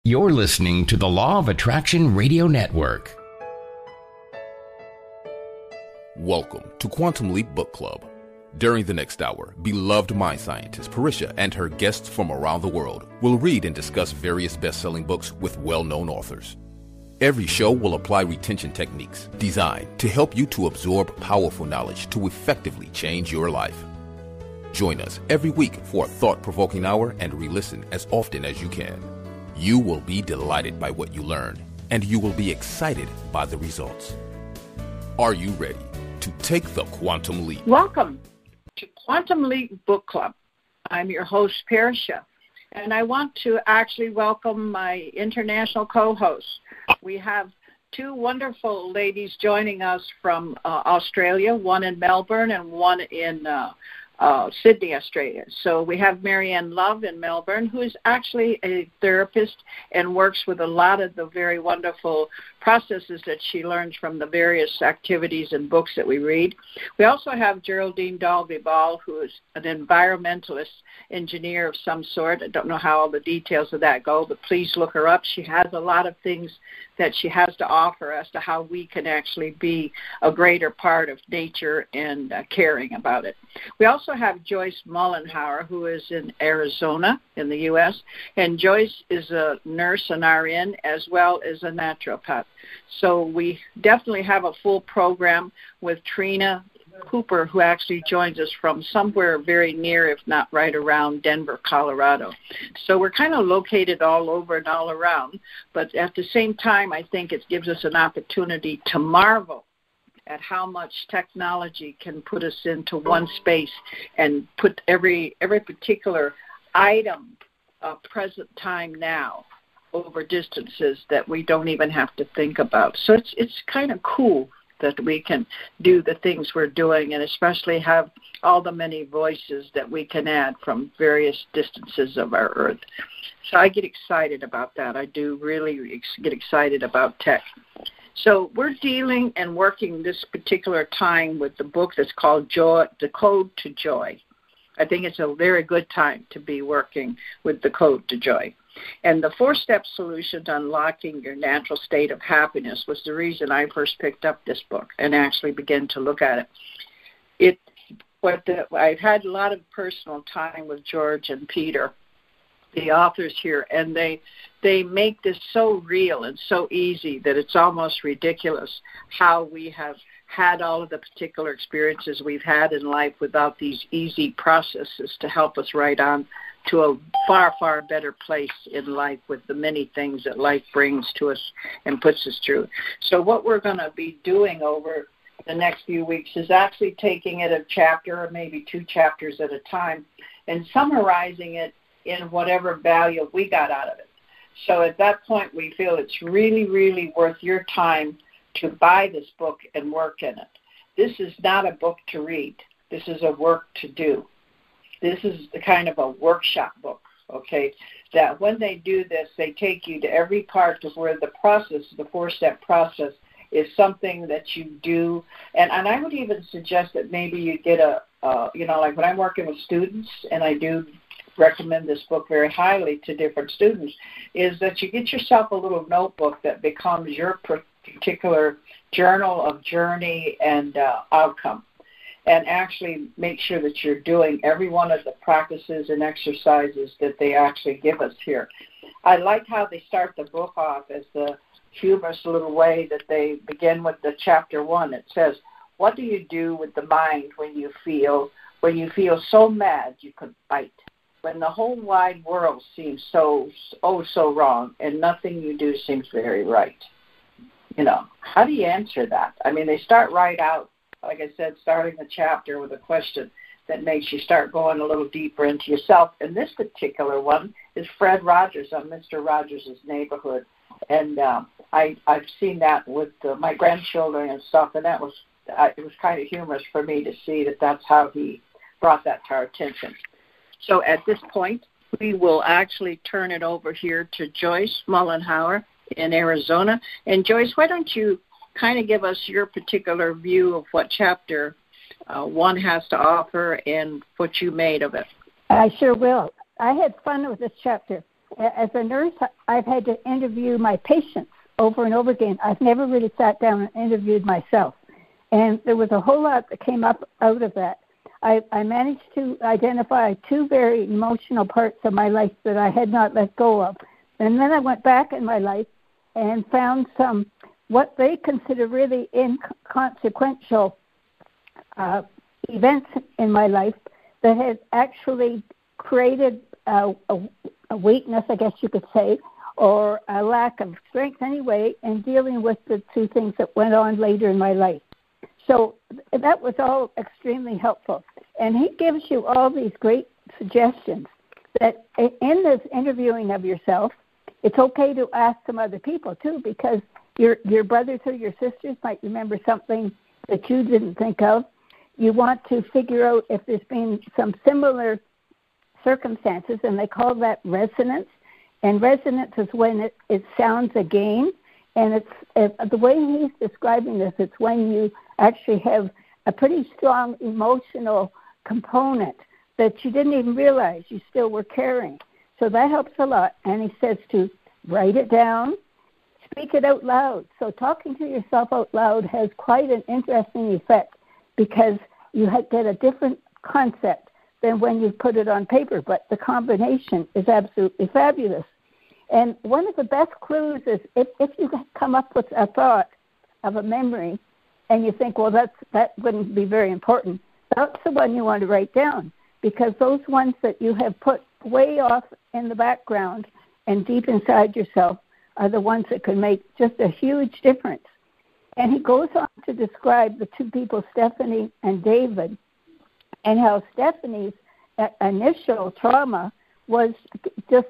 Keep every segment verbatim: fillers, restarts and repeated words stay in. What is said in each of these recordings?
You're listening to the Law of Attraction Radio Network. Welcome to Quantum Leap Book Club. During the next hour, beloved mind scientist Parisha and her guests from around the world will read and discuss various best-selling books with well-known authors. Every show will apply retention techniques designed to help you to absorb powerful knowledge to effectively change your life. Join us every week for a thought-provoking hour and re-listen as often as you can. You will be delighted by what you learn, and you will be excited by the results. Are you ready to take the quantum leap? Welcome to Quantum Leap Book Club. I'm your host, Parisha, and I want to actually welcome my international co-hosts. We have two wonderful ladies joining us from uh, Australia, one in Melbourne and one in uh, uh, Sydney, Australia. So we have Marianne Love in Melbourne, who is actually a therapist and works with a lot of the very wonderful processes that she learns from the various activities and books that we read. We also have Geraldine Dalby-Ball, who is an environmentalist engineer of some sort. I don't know how all the details of that go, but please look her up. She has a lot of things that she has to offer as to how we can actually be a greater part of nature and uh, caring about it. We also have Joyce Mollenhauer, who is in Arizona in the U S, and Joyce is a nurse, an R N, as well as a naturopath. So we definitely have a full program with Trina Cooper, who actually joins us from somewhere very near, if not right around Denver, Colorado. So we're kind of located all over and all around, but at the same time, I think it gives us an opportunity to marvel at how much technology can put us into one space and put every every particular item, uh, present time now, over distances that we don't even have to think about. So it's it's kind of cool that we can do the things we're doing, and especially have all the many voices that we can add from various distances of our Earth. So I get excited about that. I do really ex- get excited about tech. So we're dealing and working this particular time with the book that's called Joy, The Code to Joy. I think it's a very good time to be working with The Code to Joy. And the four-step solution to unlocking your natural state of happiness was the reason I first picked up this book and actually began to look at it. It, what the, I've had a lot of personal time with George and Peter, the authors here, and they they make this so real and so easy that it's almost ridiculous how we have had all of the particular experiences we've had in life without these easy processes to help us right on to a far, far better place in life with the many things that life brings to us and puts us through. So what we're going to be doing over the next few weeks is actually taking it a chapter or maybe two chapters at a time and summarizing it in whatever value we got out of it. So at that point, we feel it's really, really worth your time to buy this book and work in it. This is not a book to read. This is a work to do. This is the kind of a workshop book, okay, that when they do this, they take you to every part of where the process, the four-step process, is something that you do. And, and I would even suggest that maybe you get a, uh, you know, like when I'm working with students, and I do recommend this book very highly to different students, is that you get yourself a little notebook that becomes your particular journal of journey and uh, outcome, and actually make sure that you're doing every one of the practices and exercises that they actually give us here. I like how they start the book off as the humorous little way that they begin with the chapter one. It says, what do you do with the mind when you feel when you feel so mad you could bite? When the whole wide world seems so, oh, so wrong, and nothing you do seems very right. You know, how do you answer that? I mean, they start right out, like I said, starting the chapter with a question that makes you start going a little deeper into yourself. And this particular one is Fred Rogers on Mister Rogers' Neighborhood. And uh, I, I've seen that with uh, my grandchildren and stuff, and that was uh, it was kind of humorous for me to see that that's how he brought that to our attention. So at this point, we will actually turn it over here to Joyce Mollenhauer in Arizona. And Joyce, why don't you kind of give us your particular view of what chapter uh, one has to offer and what you made of it? I sure will. I had fun with this chapter. as a nurse, I've had to interview my patients over and over again. I've never really sat down and interviewed myself. And there was a whole lot that came up out of that. I, I managed to identify two very emotional parts of my life that I had not let go of. And then I went back in my life and found some, what they consider really inconsequential uh, events in my life that had actually created a, a, a weakness, I guess you could say, or a lack of strength anyway, in dealing with the two things that went on later in my life. So that was all extremely helpful. And he gives you all these great suggestions that in this interviewing of yourself, it's okay to ask some other people too, because your your brothers or your sisters might remember something that you didn't think of. You want to figure out if there's been some similar circumstances, and they call that resonance. And resonance is when it, it sounds again. And it's it, the way he's describing this, it's when you actually have a pretty strong emotional component that you didn't even realize you still were carrying. So that helps a lot. And he says to write it down, speak it out loud. So talking to yourself out loud has quite an interesting effect because you get a different concept than when you put it on paper. But the combination is absolutely fabulous. And one of the best clues is if, if you come up with a thought of a memory and you think, well, that's, that wouldn't be very important, that's the one you want to write down, because those ones that you have put way off in the background and deep inside yourself are the ones that can make just a huge difference. And he goes on to describe the two people, Stephanie and David, and how Stephanie's initial trauma was just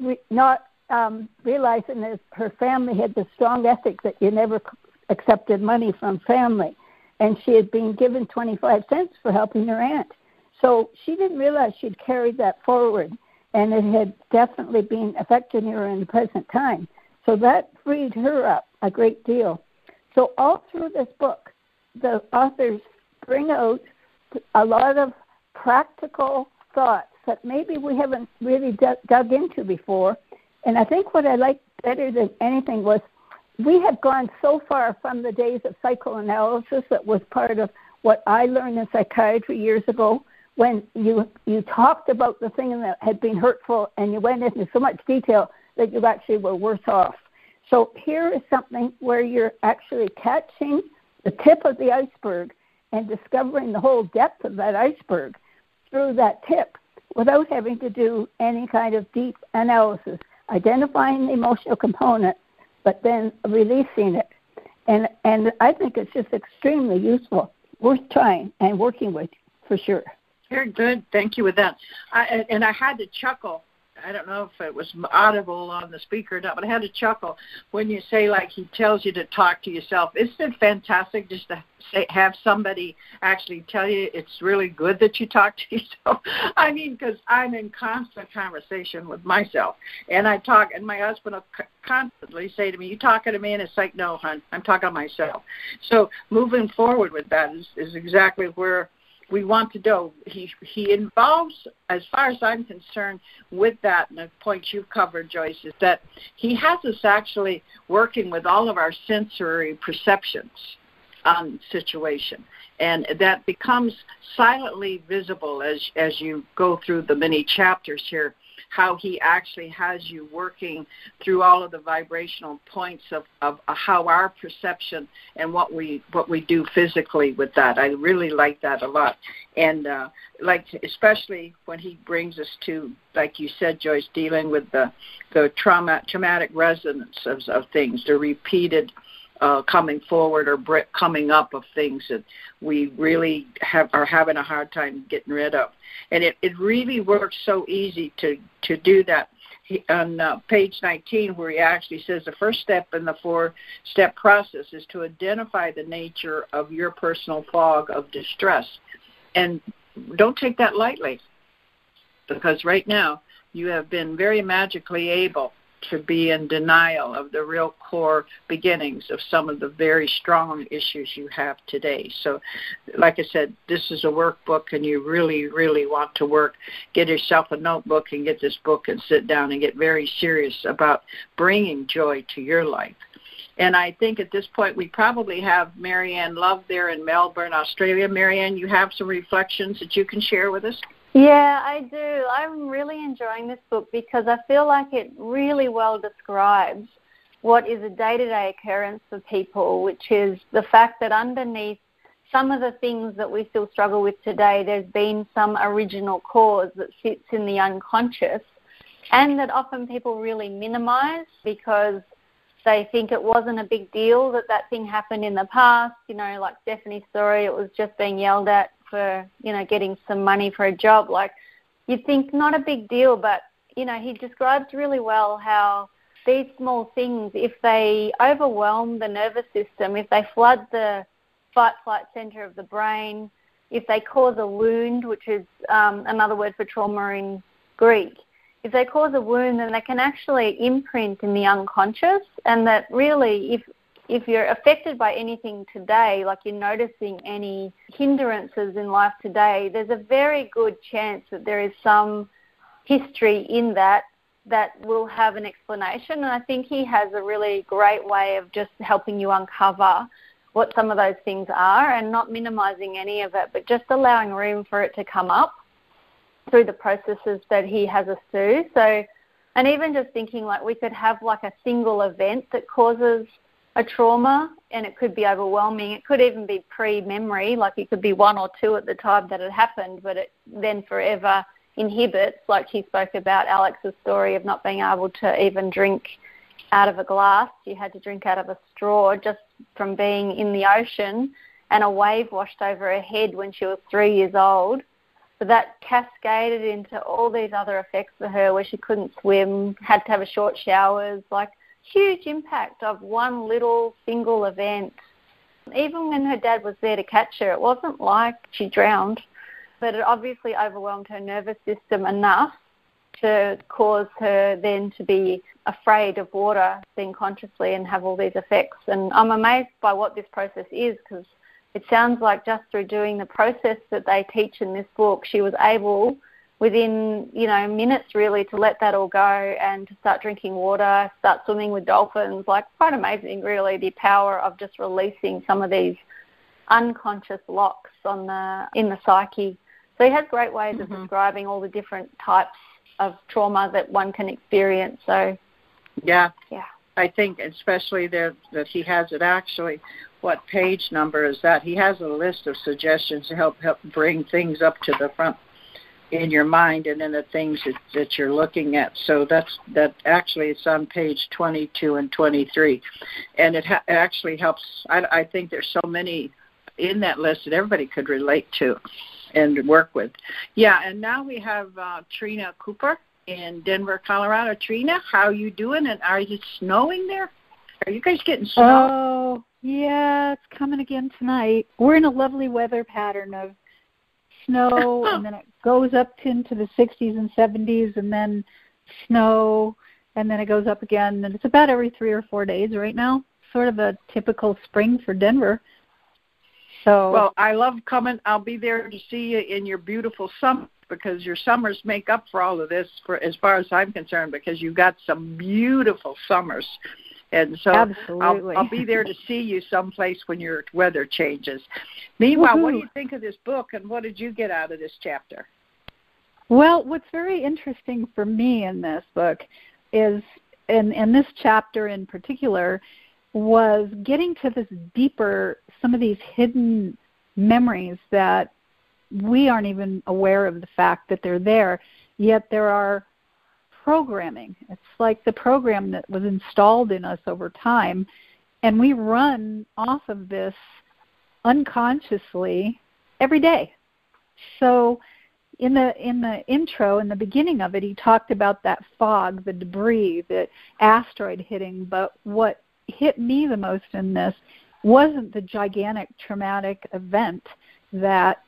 not um, realizing that her family had the strong ethic that you never accepted money from family. And she had been given twenty-five cents for helping her aunt. So she didn't realize she'd carried that forward, and it had definitely been affecting her in the present time. So that freed her up a great deal. So all through this book, the authors bring out a lot of practical thoughts that maybe we haven't really dug, dug into before. And I think what I liked better than anything was we have gone so far from the days of psychoanalysis that was part of what I learned in psychiatry years ago, when you you talked about the thing that had been hurtful and you went into so much detail that you actually were worse off. So here is something where you're actually catching the tip of the iceberg and discovering the whole depth of that iceberg through that tip without having to do any kind of deep analysis, identifying the emotional component, but then releasing it. And and I think it's just extremely useful, worth trying and working with for sure. Very good. Thank you with that. I, and I had to chuckle. I don't know if it was audible on the speaker or not, but I had to chuckle when you say, like, he tells you to talk to yourself. Isn't it fantastic just to say, have somebody actually tell you it's really good that you talk to yourself? I mean, because I'm in constant conversation with myself, and I talk, and my husband will constantly say to me, you talking to me? And it's like, no, hon, I'm talking to myself. So moving forward with that is, is exactly where we want to go. He he involves, as far as I'm concerned, with that, and the points you've covered, Joyce, is that he has us actually working with all of our sensory perceptions on situation. And that becomes silently visible as as you go through the many chapters here, how he actually has you working through all of the vibrational points of, of how our perception and what we what we do physically with that. I really like that a lot. And uh, like especially when he brings us to, like you said, Joyce, dealing with the, the trauma, traumatic resonance of, of things, the repeated Uh, coming forward or bre- coming up of things that we really have are having a hard time getting rid of. And it, it really works so easy to, to do that. He, on uh, page nineteen, where he actually says the first step in the four-step process is to identify the nature of your personal fog of distress. And don't take that lightly, because right now you have been very magically able to be in denial of the real core beginnings of some of the very strong issues you have today. So, like I said, this is a workbook, and you really, really want to work. Get yourself a notebook and get this book and sit down and get very serious about bringing joy to your life. And I think at this point we probably have Marianne Love there in Melbourne, Australia. Marianne, you have some reflections that you can share with us? Yeah, I do. I'm really enjoying this book because I feel like it really well describes what is a day-to-day occurrence for people, which is the fact that underneath some of the things that we still struggle with today, there's been some original cause that sits in the unconscious, and that often people really minimize because they think it wasn't a big deal that that thing happened in the past. You know, like Stephanie's story, it was just being yelled at for, you know, getting some money for a job. Like, you'd think not a big deal, but, you know, he describes really well how these small things, if they overwhelm the nervous system, if they flood the fight-flight center of the brain, if they cause a wound, which is um, another word for trauma in Greek, if they cause a wound, then they can actually imprint in the unconscious, and that really, if if you're affected by anything today, like you're noticing any hindrances in life today, there's a very good chance that there is some history in that that will have an explanation. And I think he has a really great way of just helping you uncover what some of those things are and not minimizing any of it, but just allowing room for it to come up through the processes that he has us do. So, and even just thinking like we could have like a single event that causes a trauma, and it could be overwhelming. It could even be pre-memory, like it could be one or two at the time that it happened, but it then forever inhibits, like he spoke about Alex's story of not being able to even drink out of a glass. You had to drink out of a straw just from being in the ocean, and a wave washed over her head when she was three years old. So that cascaded into all these other effects for her where she couldn't swim, had to have a short showers, like huge impact of one little single event. Even when her dad was there to catch her, it wasn't like she drowned, but it obviously overwhelmed her nervous system enough to cause her then to be afraid of water, being consciously, and have all these effects. And I'm amazed by what this process is, because it sounds like just through doing the process that they teach in this book, she was able, within, you know, minutes really, to let that all go and to start drinking water, start swimming with dolphins. Like, quite amazing, really, the power of just releasing some of these unconscious locks on the in the psyche. So he has great ways mm-hmm. of describing all the different types of trauma that one can experience. So, yeah, yeah, I think especially there that he has it actually. What page number is that? He has a list of suggestions to help help bring things up to the front in your mind and in the things that, that you're looking at. So that's that. Actually, it's on page twenty-two and twenty-three, and it ha- actually helps. I, I think there's so many in that list that everybody could relate to and work with. Yeah, and now we have uh, Trina Cooper in Denver, Colorado. Trina, how you doing? And are it snowing there? Are you guys getting snow? Oh, yeah, it's coming again tonight. We're in a lovely weather pattern of snow, and then it goes up into the sixties and seventies, and then snow, and then it goes up again. And it's about every three or four days right now, sort of a typical spring for Denver. So, well, I love coming. I'll be there to see you in your beautiful summer, because your summers make up for all of this, for as far as I'm concerned, because you've got some beautiful summers. And so I'll, I'll be there to see you someplace when your weather changes. Meanwhile, Woo-hoo. What do you think of this book, and what did you get out of this chapter? Well, what's very interesting for me in this book is, in, in this chapter in particular, was getting to this deeper, some of these hidden memories that we aren't even aware of the fact that they're there, yet there are programming. It's like the program that was installed in us over time, and we run off of this unconsciously every day. So in the in the intro, in the beginning of it, he talked about that fog, the debris, the asteroid hitting, but what hit me the most in this wasn't the gigantic traumatic event that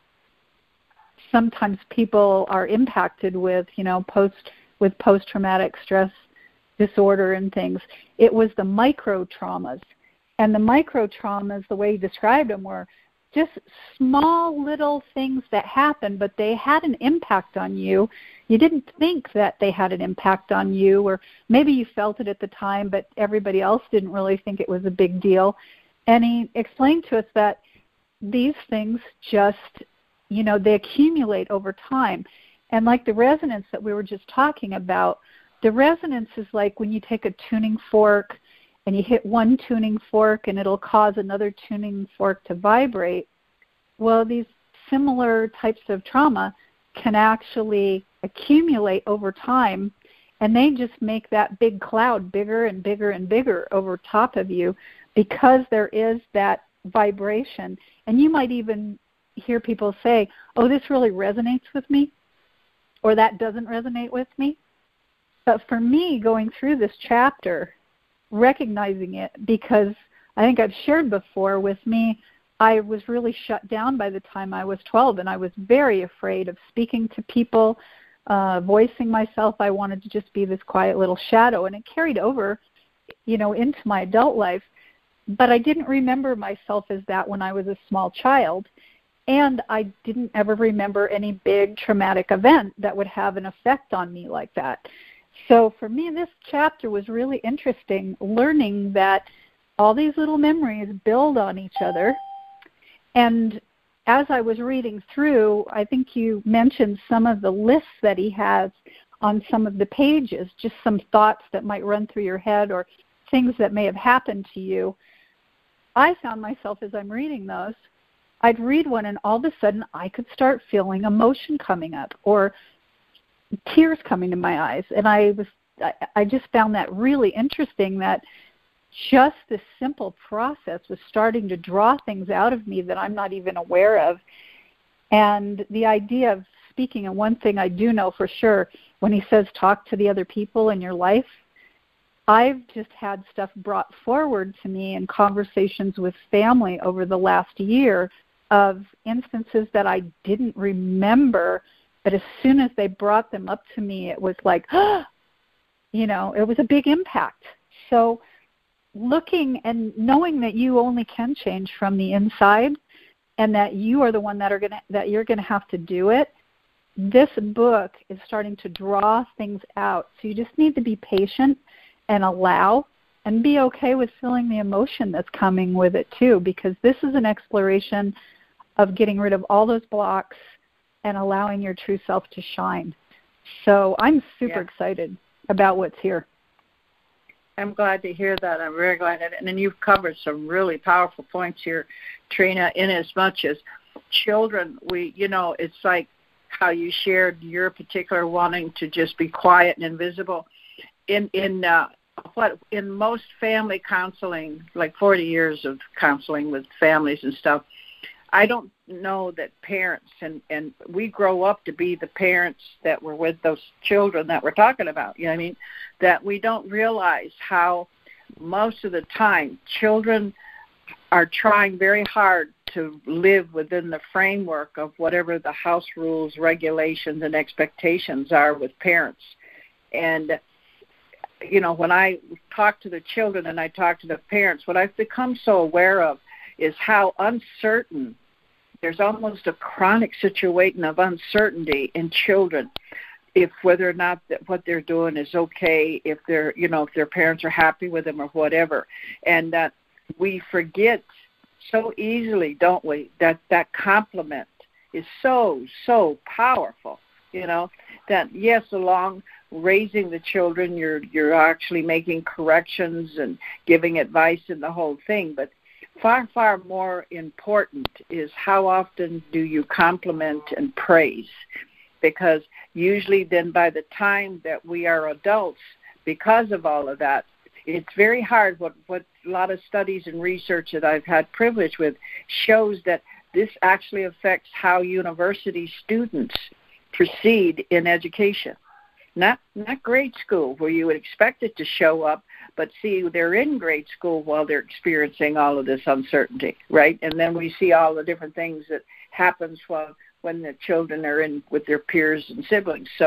sometimes people are impacted with, you know, post with post-traumatic stress disorder and things. It was the micro traumas. And the micro traumas, the way he described them, were just small little things that happened, but they had an impact on you. You didn't think that they had an impact on you, or maybe you felt it at the time, but everybody else didn't really think it was a big deal. And he explained to us that these things just, you know, they accumulate over time. And like the resonance that we were just talking about, the resonance is like when you take a tuning fork and you hit one tuning fork and it'll cause another tuning fork to vibrate. Well, these similar types of trauma can actually accumulate over time, and they just make that big cloud bigger and bigger and bigger over top of you because there is that vibration. And you might even hear people say, oh, this really resonates with me, or that doesn't resonate with me. But for me, going through this chapter, recognizing it, because I think I've shared before with me, I was really shut down by the time I was twelve, and I was very afraid of speaking to people, uh, voicing myself. I wanted to just be this quiet little shadow, and it carried over, you know, into my adult life. But I didn't remember myself as that when I was a small child, and I didn't ever remember any big traumatic event that would have an effect on me like that. So for me, this chapter was really interesting, learning that all these little memories build on each other. And as I was reading through, I think you mentioned some of the lists that he has on some of the pages, just some thoughts that might run through your head or things that may have happened to you. I found myself, as I'm reading those, I'd read one and all of a sudden I could start feeling emotion coming up or tears coming to my eyes. And I was, I, I just found that really interesting, that just this simple process was starting to draw things out of me that I'm not even aware of. And the idea of speaking, and one thing I do know for sure, when he says talk to the other people in your life, I've just had stuff brought forward to me in conversations with family over the last year of instances that I didn't remember, but as soon as they brought them up to me, it was like, oh, you know, it was a big impact. So looking and knowing that you only can change from the inside, and that you are the one that are gonna that you're gonna have to do it. This book is starting to draw things out. So you just need to be patient and allow, and be okay with feeling the emotion that's coming with it too, because this is an exploration of getting rid of all those blocks and allowing your true self to shine. So I'm super yeah. excited about what's here. I'm glad to hear that. I'm very glad. And then you've covered some really powerful points here, Trina, in as much as children, we, you know, it's like how you shared your particular wanting to just be quiet and invisible. In, in, uh, what in most family counseling, like forty years of counseling with families and stuff, I don't know that parents, and, and we grow up to be the parents that were with those children that we're talking about, you know what I mean, that we don't realize how most of the time children are trying very hard to live within the framework of whatever the house rules, regulations, and expectations are with parents. And you know, when I talk to the children and I talk to the parents, what I've become so aware of is how uncertain, there's almost a chronic situation of uncertainty in children, if whether or not that what they're doing is okay, if they're, you know, if their parents are happy with them or whatever. And that we forget so easily, don't we, that that compliment is so, so powerful, you know, that yes, along raising the children, you're you're actually making corrections and giving advice and the whole thing. But far, far more important is how often do you compliment and praise? Because usually then by the time that we are adults, because of all of that, it's very hard. What, what a lot of studies and research that I've had privilege with shows that this actually affects how university students proceed in education. Not not grade school, where you would expect it to show up, but see, they're in grade school while they're experiencing all of this uncertainty, right? And then we see all the different things that happens while when the children are in with their peers and siblings. So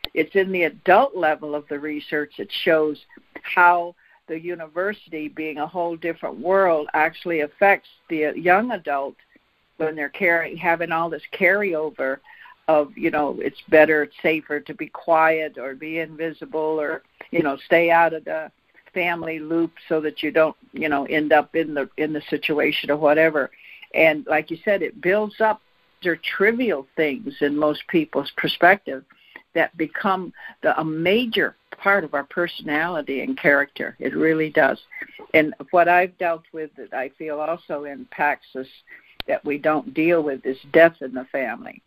it's in the adult level of the research that shows how the university, being a whole different world, actually affects the young adult when they're carrying, having all this carryover of, you know, it's better, it's safer to be quiet or be invisible or, you know, stay out of the family loop so that you don't, you know, end up in the in the situation or whatever. And like you said, it builds up. They're trivial things in most people's perspective that become the, a major part of our personality and character. It really does. And what I've dealt with that I feel also impacts us that we don't deal with is death in the family.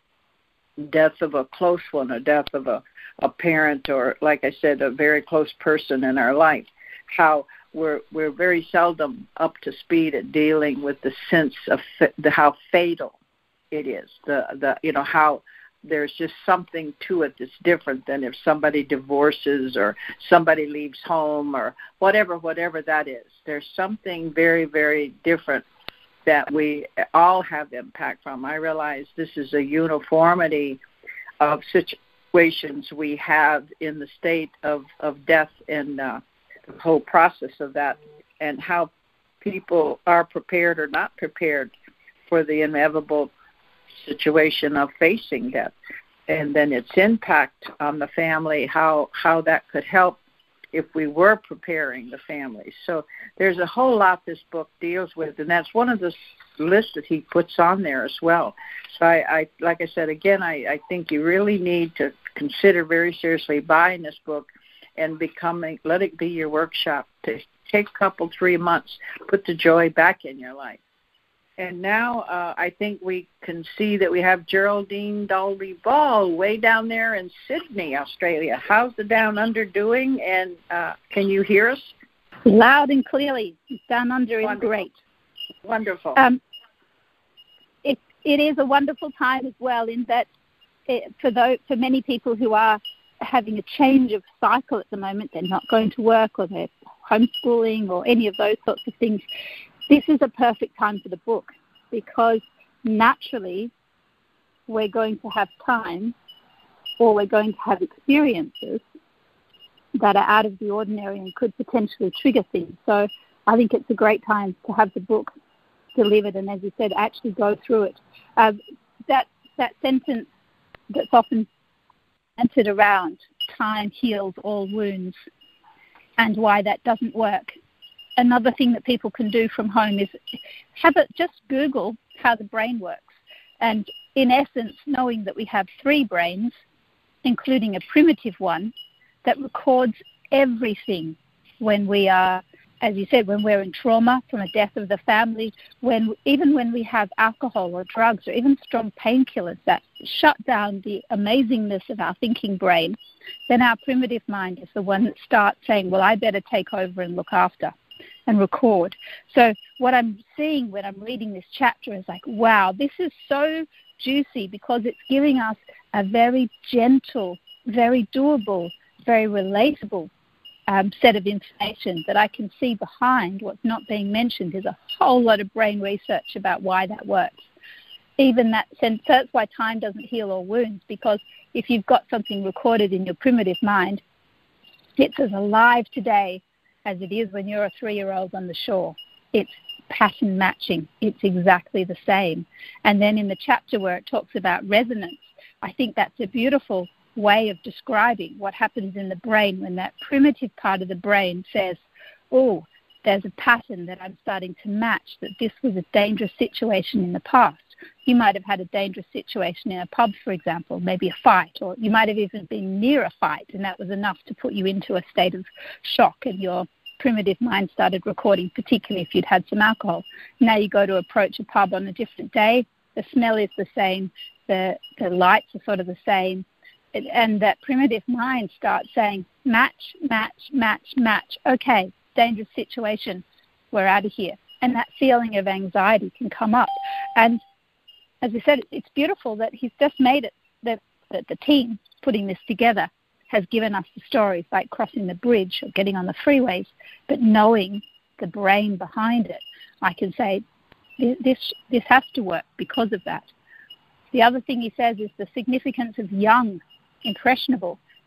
Death of a close one, a death of a, a parent, or, like I said, a very close person in our life. How we're we're very seldom up to speed at dealing with the sense of fa- the how fatal it is. The the you know how there's just something to it that's different than if somebody divorces or somebody leaves home or whatever whatever that is. There's something very very different that we all have impact from. I realize this is a uniformity of situations we have in the state of, of death and uh, the whole process of that, and how people are prepared or not prepared for the inevitable situation of facing death. And then its impact on the family, how, how that could help if we were preparing the family. So there's a whole lot this book deals with, and that's one of the lists that he puts on there as well. So I, I like I said, again, I, I think you really need to consider very seriously buying this book and becoming, let it be your workshop to take a couple, three months, put the joy back in your life. And now uh, I think we can see that we have Geraldine Dalby Ball way down there in Sydney, Australia. How's the Down Under doing? And uh, can you hear us? Loud and clearly. Down Under Wonderful. is great. Wonderful. Um, it, it is a wonderful time as well in that it, for, those, for many people who are having a change of cycle at the moment, they're not going to work or they're homeschooling or any of those sorts of things, this is a perfect time for the book, because naturally we're going to have time, or we're going to have experiences that are out of the ordinary and could potentially trigger things. So I think it's a great time to have the book delivered and, as you said, actually go through it. Uh, that that sentence that's often centered around time heals all wounds and why that doesn't work. Another thing that people can do from home is have it, just Google how the brain works. And in essence, knowing that we have three brains, including a primitive one, that records everything when we are, as you said, when we're in trauma from a death of the family, when even when we have alcohol or drugs or even strong painkillers that shut down the amazingness of our thinking brain, then our primitive mind is the one that starts saying, well, I better take over and look after and record. So what I'm seeing when I'm reading this chapter is like, wow, this is so juicy because it's giving us a very gentle, very doable, very relatable um, set of information that I can see behind what's not being mentioned is a whole lot of brain research about why that works. Even that sense, that's why time doesn't heal all wounds, because if you've got something recorded in your primitive mind, it's as alive today as it is when you're a three-year-old on the shore. It's pattern matching. It's exactly the same. And then in the chapter where it talks about resonance, I think that's a beautiful way of describing what happens in the brain when that primitive part of the brain says, oh, there's a pattern that I'm starting to match, that this was a dangerous situation in the past. You might have had a dangerous situation in a pub, for example, maybe a fight, or you might have even been near a fight, and that was enough to put you into a state of shock, and your primitive mind started recording, particularly if you'd had some alcohol. Now you go to approach a pub on a different day, the smell is the same, the, the lights are sort of the same, and that primitive mind starts saying, match, match, match, match. Okay, dangerous situation, we're out of here. And that feeling of anxiety can come up. And as I said, it's beautiful that he's just made it, that, that the team putting this together has given us the stories like crossing the bridge or getting on the freeways, but knowing the brain behind it, I can say this, this has to work because of that. The other thing he says is the significance of young, impressionable,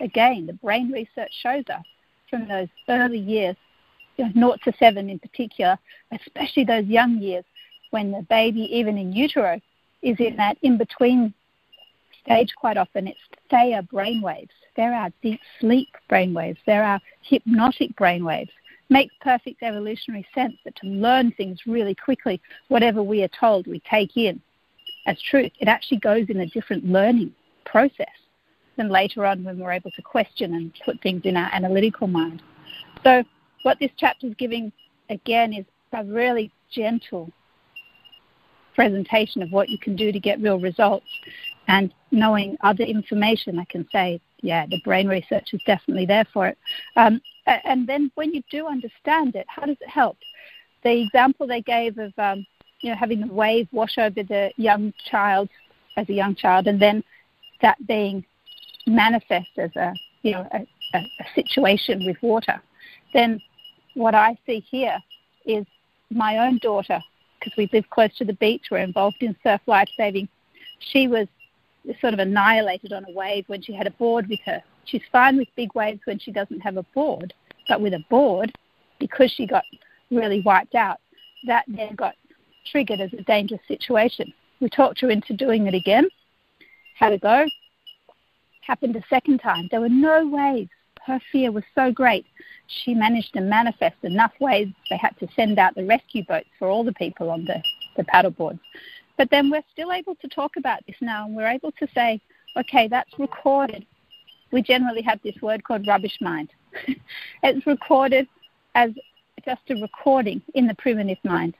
again, the brain research shows us from those early years, you know, naught to seven in particular, especially those young years when the baby, even in utero, is in that in-between stage quite often. It's they are brainwaves. They're our deep sleep brainwaves. They're our hypnotic brainwaves. Makes perfect evolutionary sense that to learn things really quickly, whatever we are told, we take in as truth. It actually goes in a different learning process than later on when we're able to question and put things in our analytical mind. So what this chapter is giving, again, is a really gentle presentation of what you can do to get real results. And knowing other information, I can say, yeah, the brain research is definitely there for it. Um, and then when you do understand it, how does it help? The example they gave of, um, you know, having the wave wash over the young child as a young child, and then that being manifest as a, you know, a, a, a situation with water, then what I see here is my own daughter, because we live close to the beach, we're involved in surf lifesaving. She was sort of annihilated on a wave when she had a board with her. She's fine with big waves when she doesn't have a board, but with a board, because she got really wiped out, that then got triggered as a dangerous situation. We talked her into doing it again, had a go. Happened a second time. There were no waves. Her fear was so great. She managed to manifest enough waves. They had to send out the rescue boats for all the people on the, the paddle boards. But then we're still able to talk about this now, and we're able to say, okay, that's recorded. We generally have this word called rubbish mind. It's recorded as just a recording in the primitive mind.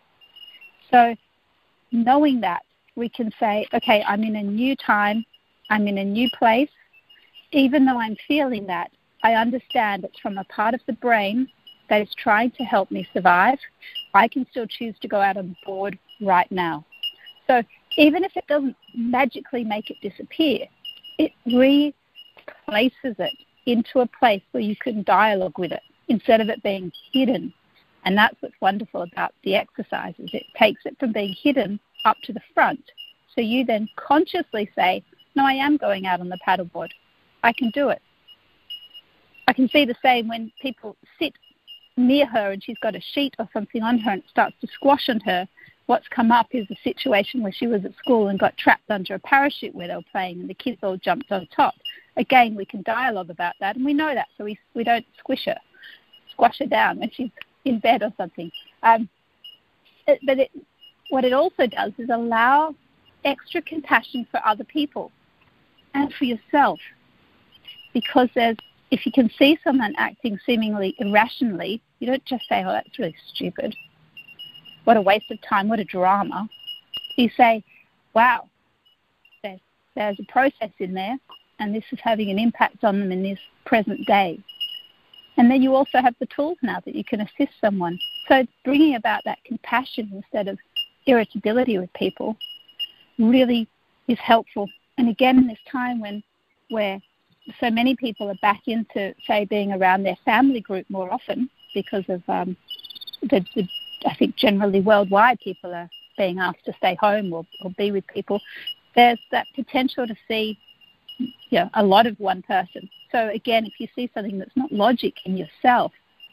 So knowing that, we can say, okay, I'm in a new time, I'm in a new place. Even though I'm feeling that, I understand it's from a part of the brain that is trying to help me survive. I can still choose to go out on the board right now. So even if it doesn't magically make it disappear, it replaces it into a place where you can dialogue with it instead of it being hidden. And that's what's wonderful about the exercises. It takes it from being hidden up to the front. So you then consciously say, no, I am going out on the paddleboard. I can do it. I can see the same when people sit near her and she's got a sheet or something on her and it starts to squash on her. What's come up is a situation where she was at school and got trapped under a parachute where they were playing and the kids all jumped on top. Again, we can dialogue about that, and we know that, so we we don't squish her, squash her down when she's in bed or something. Um, it, but it, what it also does is allow extra compassion for other people and for yourself, because there's, if you can see someone acting seemingly irrationally, you don't just say, oh, that's really stupid. What a waste of time, what a drama. You say, wow, there's, there's a process in there, and this is having an impact on them in this present day. And then you also have the tools now that you can assist someone. So bringing about that compassion instead of irritability with people really is helpful. And again, in this time when where so many people are back into, say, being around their family group more often because of um, the, the, I think generally worldwide people are being asked to stay home or, or be with people, there's that potential to see, you know, a lot of one person. So again, if you see something that's not logic in yourself,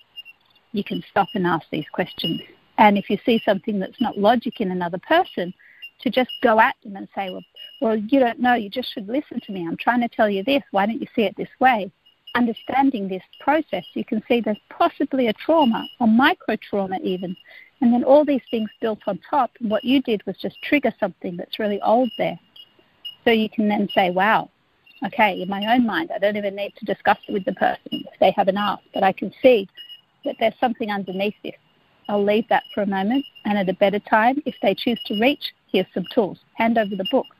you can stop and ask these questions. And if you see something that's not logic in another person, to just go at them and say, well, well, you don't know, you just should listen to me. I'm trying to tell you this. Why don't you see it this way? Understanding this process, you can see there's possibly a trauma, or micro-trauma even. And then all these things built on top. And what you did was just trigger something that's really old there. So you can then say, wow, okay, in my own mind, I don't even need to discuss it with the person if they haven't asked, but I can see that there's something underneath this. I'll leave that for a moment, and at a better time, if they choose to reach, here's some tools. Hand over the book.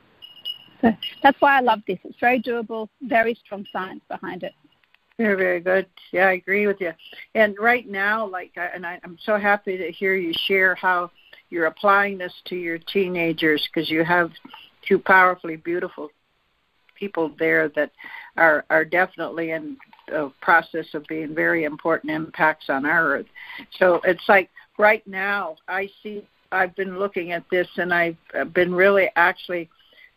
So that's why I love this. It's very doable, very strong science behind it. Very, very good. Yeah, I agree with you. And right now, like, and I, I'm so happy to hear you share how you're applying this to your teenagers, because you have two powerfully beautiful people there that are, are definitely in the process of being very important impacts on our earth. So it's like right now I see, I've been looking at this, and I've been really actually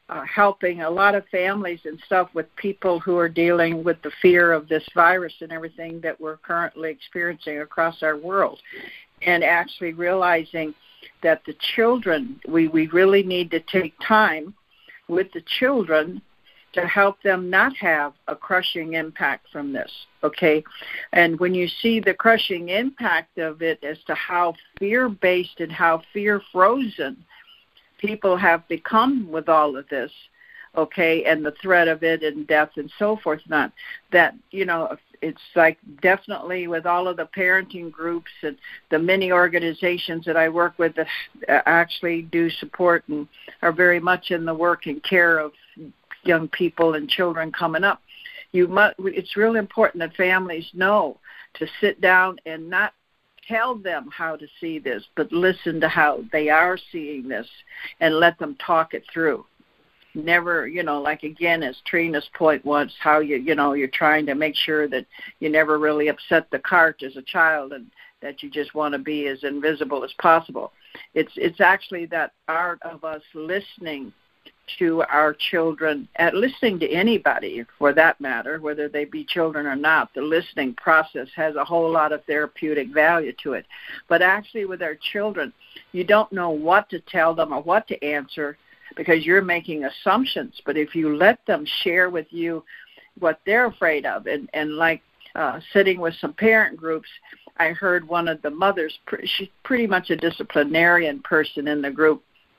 uh, helping a lot of families and stuff with people who are dealing with the fear of this virus and everything that we're currently experiencing across our world, and actually realizing that the children, we, we really need to take time with the children to help them not have a crushing impact from this, okay? And when you see the crushing impact of it as to how fear-based and how fear-frozen people have become with all of this, okay, and the threat of it and death and so forth, not that, you know, it's like definitely with all of the parenting groups and the many organizations that I work with that actually do support and are very much in the work and care of young people and children coming up. You must, it's really important that families know to sit down and not tell them how to see this, but listen to how they are seeing this and let them talk it through. Never, you know, like again, as Trina's point was, how you, you know, you're trying to make sure that you never really upset the cart as a child and that you just want to be as invisible as possible. It's it's actually that art of us listening to our children, at listening to anybody for that matter, whether they be children or not. The listening process has a whole lot of therapeutic value to it. But actually with our children, you don't know what to tell them or what to answer because you're making assumptions. But if you let them share with you what they're afraid of, and, and like uh, sitting with some parent groups, I heard one of the mothers, she's pretty much a disciplinarian person in the group,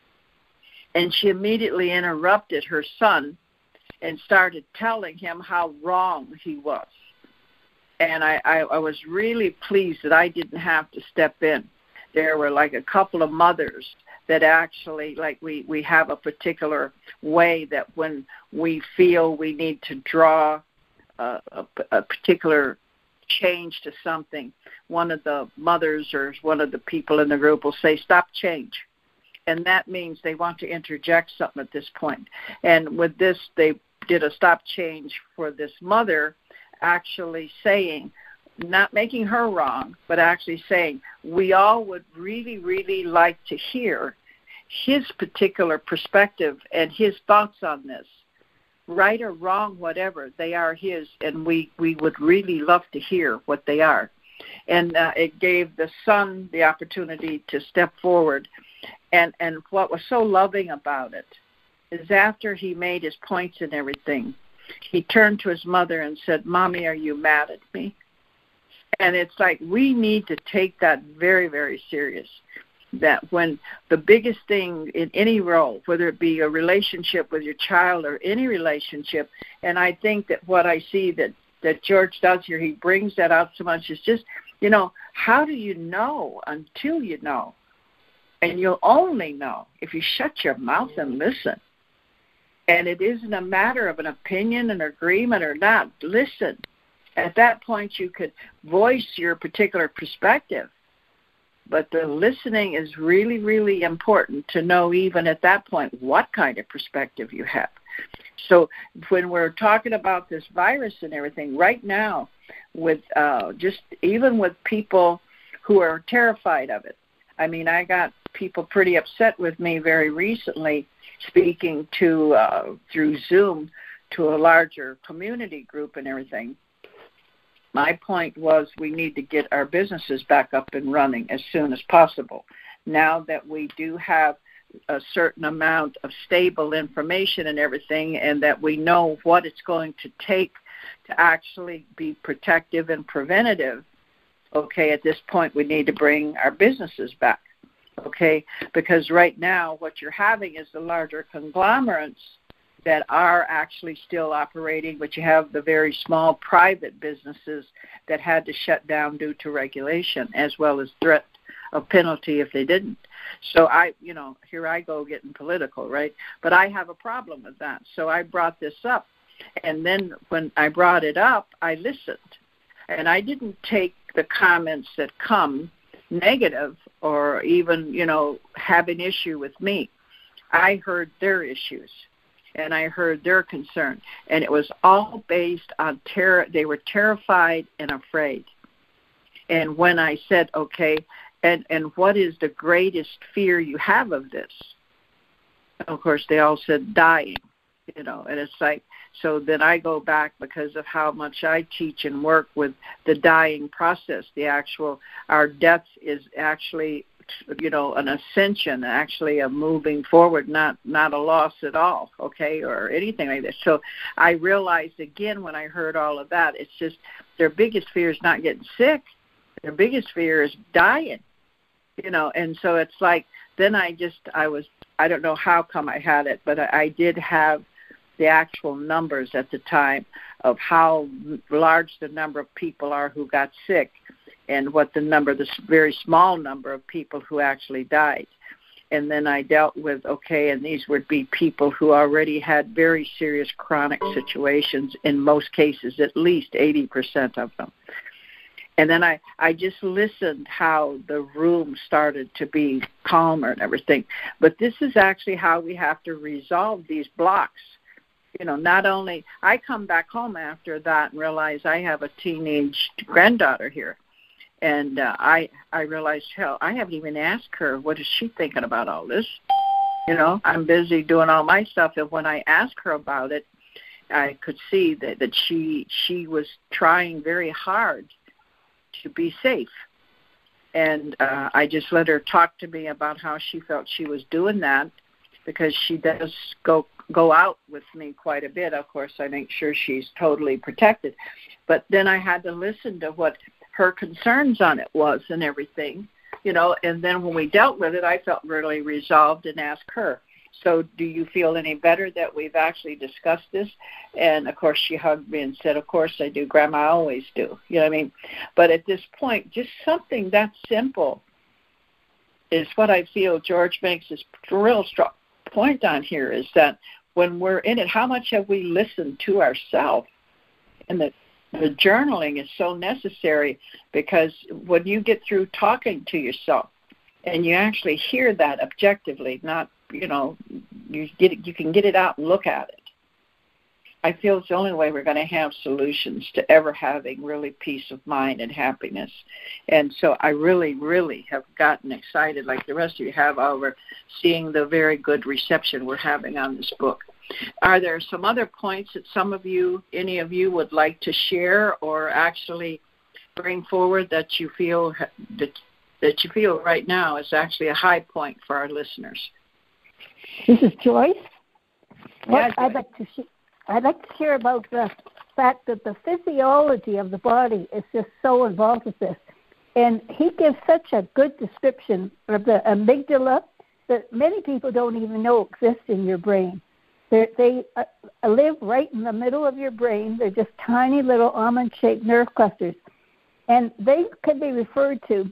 and she immediately interrupted her son and started telling him how wrong he was. And I, I, I was really pleased that I didn't have to step in. There were like a couple of mothers that actually, like we, we have a particular way that when we feel we need to draw a, a, a particular change to something, one of the mothers or one of the people in the group will say, stop change. And that means they want to interject something at this point. And with this, they did a stop change for this mother, actually saying, not making her wrong, but actually saying, we all would really, really like to hear his particular perspective and his thoughts on this. Right or wrong, whatever, they are his, and we, we would really love to hear what they are. And uh, it gave the son the opportunity to step forward. And and what was so loving about it is after he made his points and everything, he turned to his mother and said, Mommy, are you mad at me? And it's like we need to take that very, very serious, that when the biggest thing in any role, whether it be a relationship with your child or any relationship, and I think that what I see that, that George does here, he brings that out so much, is just, you know, how do you know until you know? And you'll only know if you shut your mouth and listen. And it isn't a matter of an opinion, an agreement or not. Listen. At that point, you could voice your particular perspective. But the listening is really, really important to know even at that point what kind of perspective you have. So when we're talking about this virus and everything, right now, with uh, just even with people who are terrified of it, I mean, I got people pretty upset with me very recently speaking to uh, through Zoom to a larger community group and everything. My point was we need to get our businesses back up and running as soon as possible. Now that we do have a certain amount of stable information and everything, and that we know what it's going to take to actually be protective and preventative, okay, at this point we need to bring our businesses back, okay? Because right now what you're having is the larger conglomerates that are actually still operating, but you have the very small private businesses that had to shut down due to regulation, as well as threat of penalty if they didn't. So I, you know, here I go getting political, right? But I have a problem with that. So I brought this up. And then when I brought it up, I listened. And I didn't take the comments that come negative or even, you know, have an issue with me. I heard their issues. And I heard their concern. And it was all based on terror. They were terrified and afraid. And when I said, okay, and, and what is the greatest fear you have of this? of course, they all said dying, you know, and it's like, so then I go back because of how much I teach and work with the dying process, the actual, our death is actually, you know, an ascension, actually a moving forward, not not a loss at all, okay, or anything like that. So I realized again when I heard all of that, it's just their biggest fear is not getting sick. Their biggest fear is dying, you know, and so it's like, then I just, I was, I don't know how come I had it, but I, I did have the actual numbers at the time of how large the number of people are who got sick and what the number, the very small number of people who actually died. And then I dealt with, okay, and these would be people who already had very serious chronic situations, in most cases, at least eighty percent of them. And then I, I just listened how the room started to be calmer and everything. But this is actually how we have to resolve these blocks. You know, not only, I come back home after that and realize I have a teenage granddaughter here. And uh, I I realized, hell, I haven't even asked her, what is she thinking about all this? You know, I'm busy doing all my stuff. And when I asked her about it, I could see that, that she she was trying very hard to be safe. And uh, I just let her talk to me about how she felt she was doing that, because she does go go out with me quite a bit. Of course, I make sure she's totally protected. But then I had to listen to what her concerns on it was and everything, you know, and then when we dealt with it, I felt really resolved and asked her, so do you feel any better that we've actually discussed this? And, of course, she hugged me and said, of course I do, Grandma, I always do. You know what I mean? But at this point, just something that simple is what I feel George makes this real strong point on here, is that when we're in it, how much have we listened to ourselves? And the, the journaling is so necessary, because when you get through talking to yourself and you actually hear that objectively, not, you know, you get it, you can get it out and look at it. I feel it's the only way we're going to have solutions to ever having really peace of mind and happiness. And so I really, really have gotten excited, like the rest of you have, over seeing the very good reception we're having on this book. Are there some other points that some of you, any of you, would like to share or actually bring forward that you feel that that you feel right now is actually a high point for our listeners? This is Joyce. Yes, I'd like to sh- I'd like to share about the fact that the physiology of the body is just so involved with this. And he gives such a good description of the amygdala that many people don't even know exists in your brain. They're, they uh, live right in the middle of your brain. They're just tiny little almond-shaped nerve clusters. And they can be referred to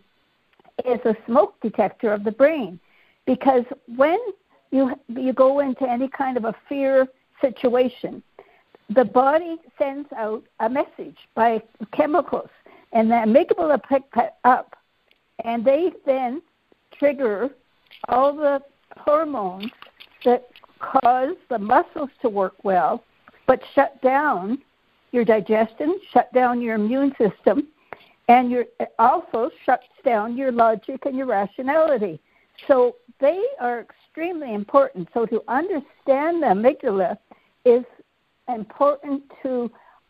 as a smoke detector of the brain, because when you you go into any kind of a fear situation, the body sends out a message by chemicals, and the amygdala pick that up, and they then trigger all the hormones that cause the muscles to work well, but shut down your digestion, shut down your immune system, and your, it also shuts down your logic and your rationality. So they are extremely important. So to understand the amygdala is important to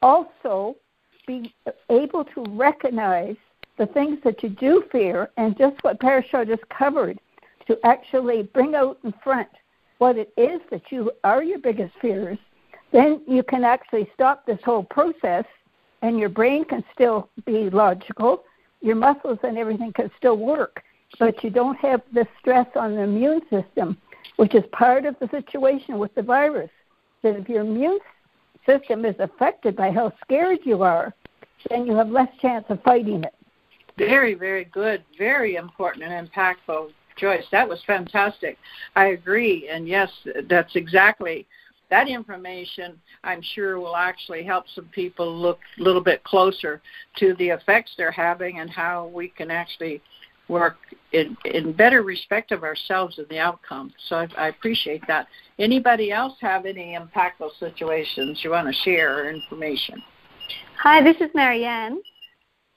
also be able to recognize the things that you do fear, and just what Parashar just covered, to actually bring out in front what it is that you are your biggest fears. Then you can actually stop this whole process, and your brain can still be logical, your muscles and everything can still work, but you don't have the stress on the immune system, which is part of the situation with the virus. That if your immune system is affected by how scared you are, then you have less chance of fighting it. Very, very good. Very important and impactful, Joyce. That was fantastic. I agree. And yes, that's exactly that information, I'm sure, will actually help some people look a little bit closer to the effects they're having and how we can actually work in, in better respect of ourselves and the outcome. So I, I appreciate that. Anybody else have any impactful situations you want to share or information? Hi, this is Marianne.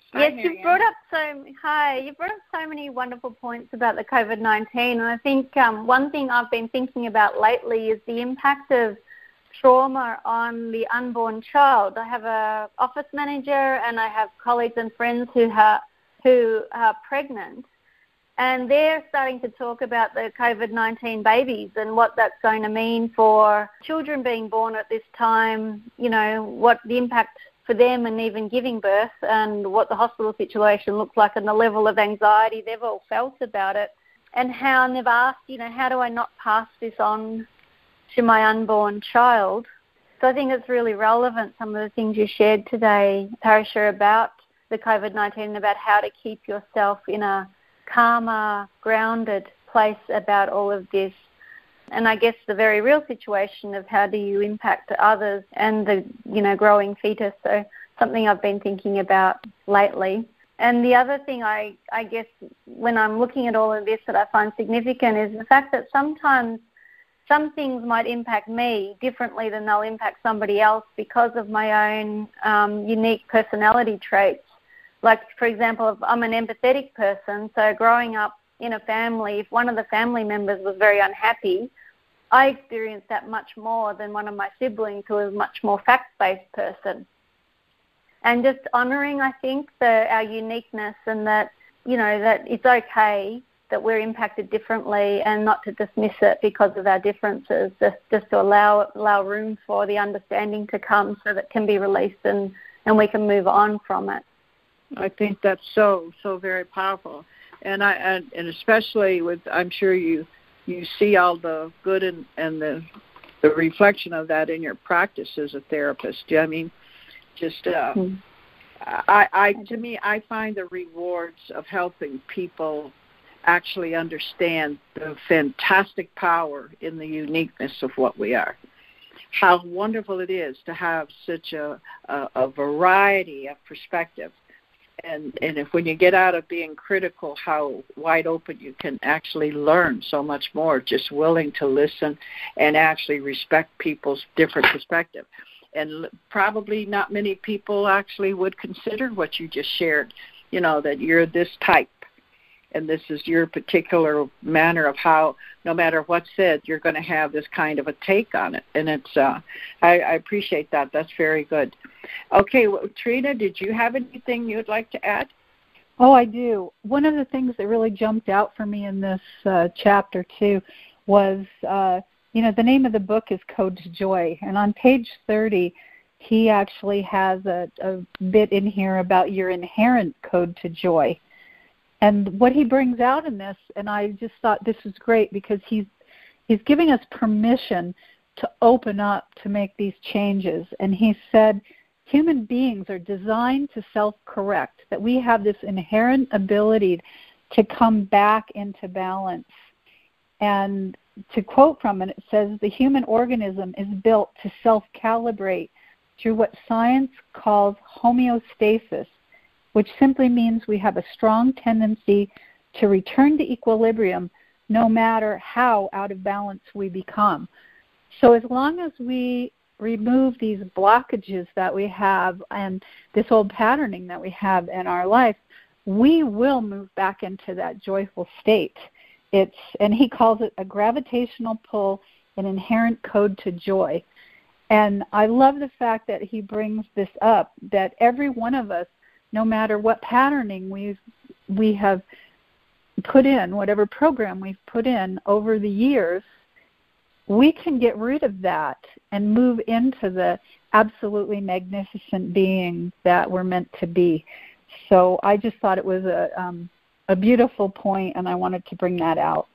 Yes, you brought up so hi. You brought up so many wonderful points about the COVID nineteen, and I think um, one thing I've been thinking about lately is the impact of trauma on the unborn child. I have a office manager, and I have colleagues and friends who have who are pregnant, and they're starting to talk about the COVID nineteen babies and what that's going to mean for children being born at this time. You know, what the impact for them and even giving birth, and what the hospital situation looks like, and the level of anxiety they've all felt about it, and how and they've asked, you know, how do I not pass this on to my unborn child? So I think it's really relevant, some of the things you shared today, Parisha, about the COVID nineteen and about how to keep yourself in a calmer, grounded place about all of this. And I guess the very real situation of how do you impact others and the, you know, growing fetus. So something I've been thinking about lately. And the other thing I, I guess when I'm looking at all of this that I find significant is the fact that sometimes some things might impact me differently than they'll impact somebody else because of my own um, unique personality traits. Like, for example, if I'm an empathetic person, so growing up in a family, if one of the family members was very unhappy, I experienced that much more than one of my siblings who was a much more fact-based person. And just honouring, I think, the, our uniqueness, and that, you know, that it's okay that we're impacted differently, and not to dismiss it because of our differences, just, just to allow allow room for the understanding to come so that it can be released and, and we can move on from it. I think that's so, so very powerful. And I and, and especially with, I'm sure you you see all the good and, and the the reflection of that in your practice as a therapist. I mean, just uh, mm-hmm. I, I to me, I find the rewards of helping people actually understand the fantastic power in the uniqueness of what we are. How wonderful it is to have such a, a, a variety of perspectives. And and if when you get out of being critical, how wide open you can actually learn so much more, just willing to listen and actually respect people's different perspective. And probably not many people actually would consider what you just shared, you know, that you're this type and this is your particular manner of how, no matter what's said, you're going to have this kind of a take on it. And it's, uh, I, I appreciate that. That's very good. Okay, well, Trina, did you have anything you'd like to add? Oh, I do. One of the things that really jumped out for me in this uh, chapter, too, was, uh, you know, the name of the book is Code to Joy. And on page thirty, he actually has a, a bit in here about your inherent code to joy. And what he brings out in this, and I just thought this was great because he's he's giving us permission to open up to make these changes. And he said human beings are designed to self-correct, that we have this inherent ability to come back into balance. And to quote from it, it says, the human organism is built to self-calibrate through what science calls homeostasis, which simply means we have a strong tendency to return to equilibrium no matter how out of balance we become. So as long as we remove these blockages that we have and this old patterning that we have in our life, we will move back into that joyful state. It's, and he calls it a gravitational pull, an inherent code to joy. And I love the fact that he brings this up, that every one of us, no matter what patterning we've, we have put in, whatever program we've put in over the years, we can get rid of that and move into the absolutely magnificent being that we're meant to be. So I just thought it was a um, a beautiful point, and I wanted to bring that out.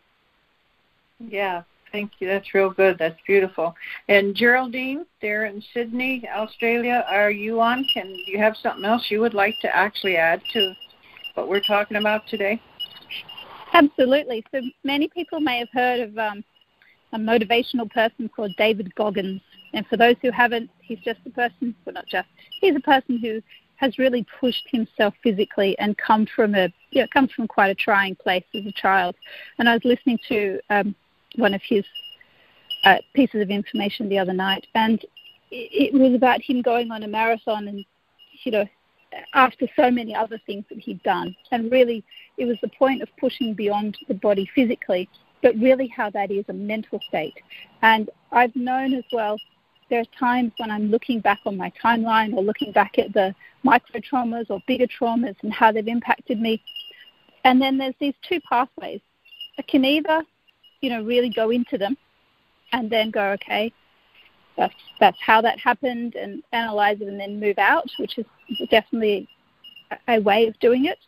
Yeah, thank you. That's real good. That's beautiful. And Geraldine, there in Sydney, Australia, are you on? Can you have something else you would like to actually add to what we're talking about today? Absolutely. So many people may have heard of um, a motivational person called David Goggins. And for those who haven't, he's just a person, well, not just, he's a person who has really pushed himself physically and come from a, you know, comes from quite a trying place as a child. And I was listening to um, one of his uh, pieces of information the other night, and it, it was about him going on a marathon and, you know, after so many other things that he'd done. And really, it was the point of pushing beyond the body physically, but really how that is a mental state. And I've known as well, there are times when I'm looking back on my timeline or looking back at the micro traumas or bigger traumas and how they've impacted me. And then there's these two pathways. I can either, you know, really go into them and then go, okay, that's, that's how that happened, and analyze it and then move out, which is definitely a way of doing it.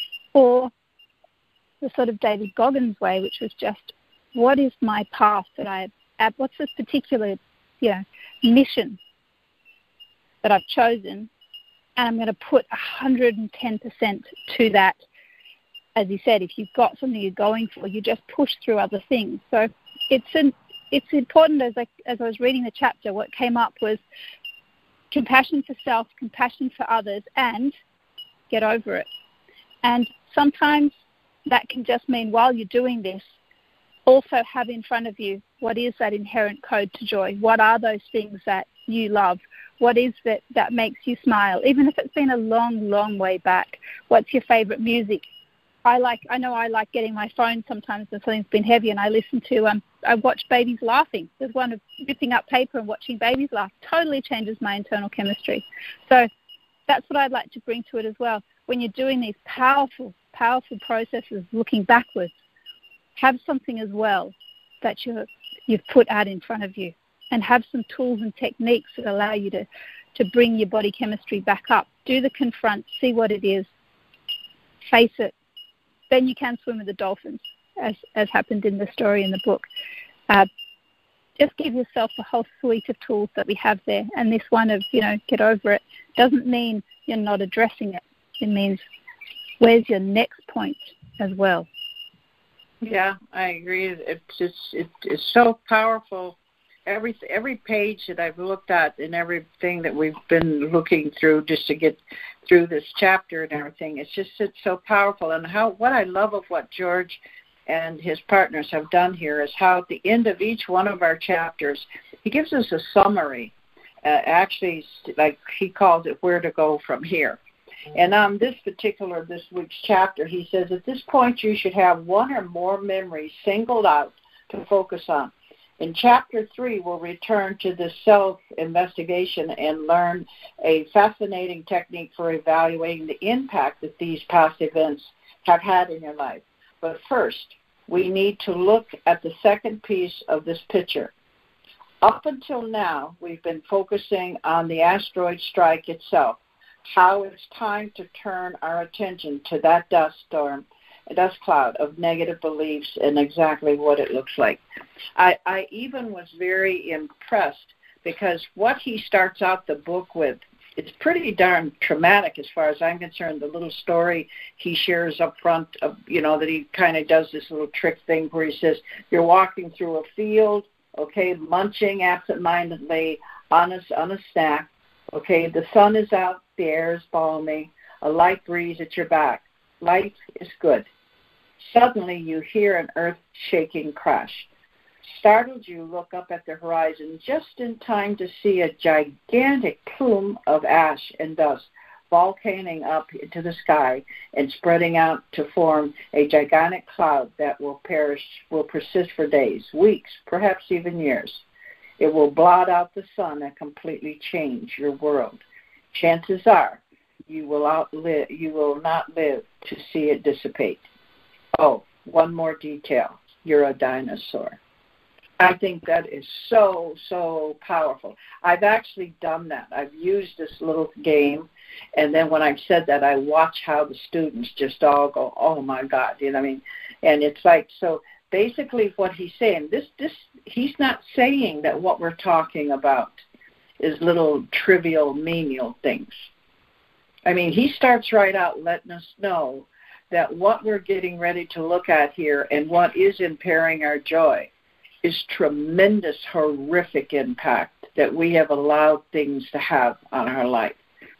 Or the sort of David Goggins way, which was just, what is my path that I have, what's this particular, you know, mission that I've chosen, and I'm going to put one hundred ten percent to that. As you said, if you've got something you're going for, you just push through other things. So it's an, it's important, as I, as I was reading the chapter, what came up was compassion for self, compassion for others, and get over it. And sometimes that can just mean while you're doing this, also have in front of you what is that inherent code to joy. What are those things that you love? What is that that makes you smile? Even if it's been a long, long way back. What's your favorite music? I like. I know I like getting my phone sometimes when something's been heavy, and I listen to. Um, I watch babies laughing. There's one of ripping up paper and watching babies laugh. Totally changes my internal chemistry. So that's what I'd like to bring to it as well. When you're doing these powerful, powerful processes, looking backwards, have something as well that you you've put out in front of you, and have some tools and techniques that allow you to to bring your body chemistry back up. Do the confront. See what it is. Face it. Then you can swim with the dolphins, as, as happened in the story in the book. Uh, just give yourself a whole suite of tools that we have there. And this one of, you know, get over it doesn't mean you're not addressing it. It means where's your next point as well. Yeah, I agree. It's just, it, it's so powerful. Every every page that I've looked at and everything that we've been looking through just to get through this chapter and everything, it's just it's so powerful. And how what I love of what George and his partners have done here is how at the end of each one of our chapters, he gives us a summary. Uh, actually, like he calls it, where to go from here. And on this particular, this week's chapter, he says, at this point you should have one or more memories singled out to focus on. In Chapter three, we'll return to the self-investigation and learn a fascinating technique for evaluating the impact that these past events have had in your life. But first, we need to look at the second piece of this picture. Up until now, we've been focusing on the asteroid strike itself, how it's time to turn our attention to that dust storm, a dust cloud of negative beliefs and exactly what it looks like. I, I even was very impressed because what he starts out the book with, it's pretty darn traumatic as far as I'm concerned. The little story he shares up front, of, you know, that he kind of does this little trick thing where he says, you're walking through a field, okay, munching absentmindedly on a, on a snack, okay, the sun is out, the air is balmy, a light breeze at your back. Life is good. Suddenly you hear an earth-shaking crash. Startled, you look up at the horizon just in time to see a gigantic plume of ash and dust volcaning up into the sky and spreading out to form a gigantic cloud that will perish, will persist for days, weeks, perhaps even years. It will blot out the sun and completely change your world. Chances are you will outlive, you will not live to see it dissipate. Oh, one more detail. You're a dinosaur. I think that is so, so powerful. I've actually done that. I've used this little game, and then when I've said that, I watch how the students just all go, oh, my God. You know what I mean? And it's like, so basically what he's saying, this, this, he's not saying that what we're talking about is little trivial, menial things. I mean, he starts right out letting us know that what we're getting ready to look at here and what is impairing our joy is tremendous, horrific impact that we have allowed things to have on our life.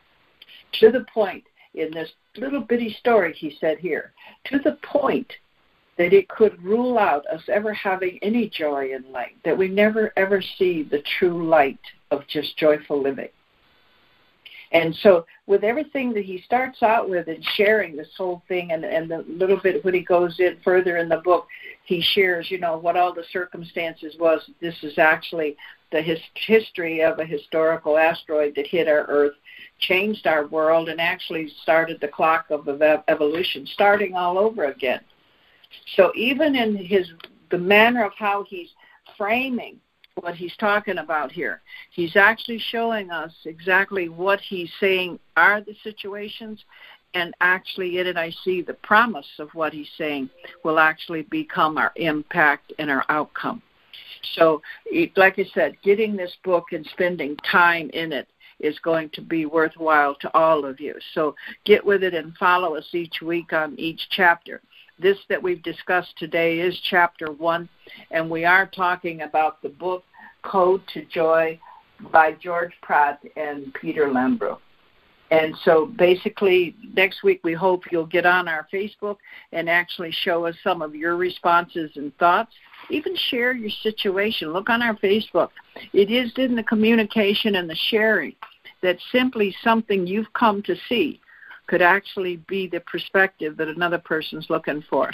To the point, in this little bitty story he said here, to the point that it could rule out us ever having any joy in life, that we never ever see the true light of just joyful living. And so with everything that he starts out with and sharing this whole thing, and, and the little bit when he goes in further in the book, he shares, you know, what all the circumstances was. This is actually the his, history of a historical asteroid that hit our Earth, changed our world, and actually started the clock of evolution, starting all over again. So even in his the manner of how he's framing what he's talking about here, he's actually showing us exactly what he's saying are the situations, and actually in it I see the promise of what he's saying will actually become our impact and our outcome. So, like I said, getting this book and spending time in it is going to be worthwhile to all of you. So get with it and follow us each week on each chapter. This that we've discussed today is chapter one, and we are talking about the book Code to Joy by George Pratt and Peter Lambrew. And so basically next week we hope you'll get on our Facebook and actually show us some of your responses and thoughts. Even share your situation. Look on our Facebook. It is in the communication and the sharing that simply something you've come to see could actually be the perspective that another person's looking for.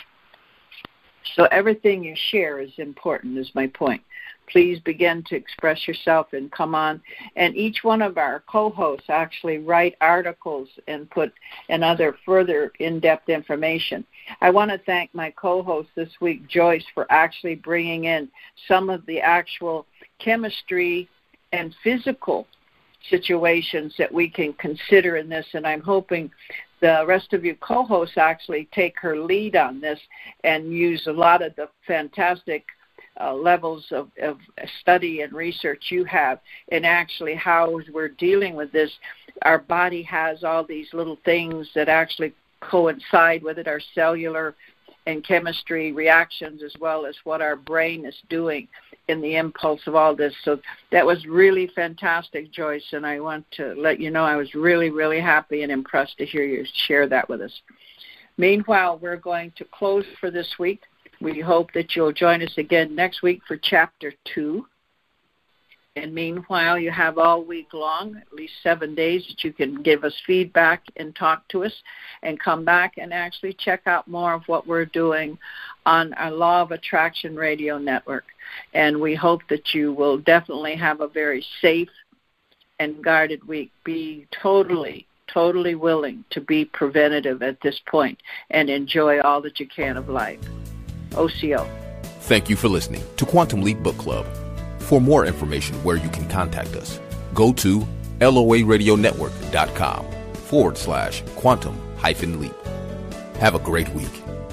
So everything you share is important, is my point. Please begin to express yourself and come on. And each one of our co-hosts actually write articles and put and other further in-depth information. I want to thank my co-host this week, Joyce, for actually bringing in some of the actual chemistry and physical situations that we can consider in this. And I'm hoping the rest of you co-hosts actually take her lead on this and use a lot of the fantastic Uh, levels of, of study and research you have, and actually how we're dealing with this. Our body has all these little things that actually coincide with it, our cellular and chemistry reactions, as well as what our brain is doing in the impulse of all this. So that was really fantastic, Joyce, and I want to let you know I was really, really happy and impressed to hear you share that with us. Meanwhile, we're going to close for this week. We hope that you'll join us again next week for Chapter two. And meanwhile, you have all week long, at least seven days, that you can give us feedback and talk to us and come back and actually check out more of what we're doing on our Law of Attraction Radio Network. And we hope that you will definitely have a very safe and guarded week. Be totally, totally willing to be preventative at this point and enjoy all that you can of life. O C O. Thank you for listening to Quantum Leap Book Club. For more information where you can contact us, go to loaradionetwork.com forward slash quantum hyphen leap. Have a great week.